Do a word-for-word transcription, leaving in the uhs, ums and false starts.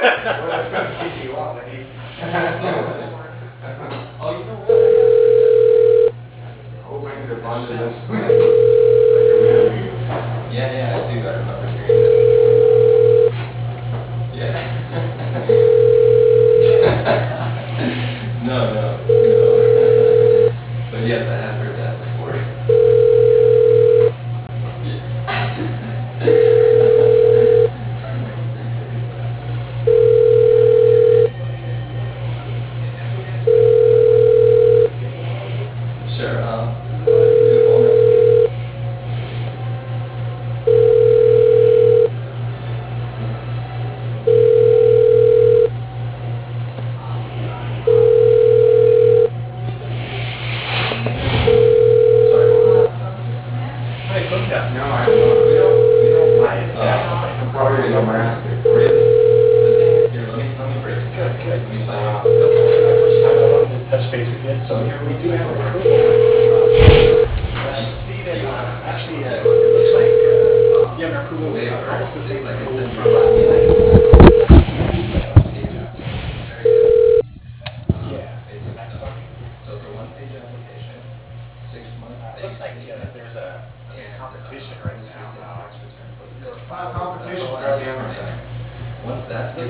Well, it's gonna keep you up, eh? Oh, you know what? I have heard that before. Hope I can get a bunch of this. Yeah, yeah, I do. I remember hearing that before. Yeah. No, no, no. But yes, I have heard that before. Sure, um, do the phone next, please. Sorry, what was that? Hi, Kunta. No, I don't know. We don't, we don't. Hi, it's Jack. I'm probably gonna mask it. Really? The thing is, here, let me, let me break it. Good, good. Let me tell you. Uh, This is my first time I wanted to touch base with you, so here we do have approval. Uh, I see that, uh, actually, uh, it looks like uh, you have an approval with uh, almost the same Like I approval said, from last night. Yeah. Basic stuff. So it's a one-page application, six months. Uh, It looks like uh, there's a a big competition right now. Uh, File competition for the other side. Once that's given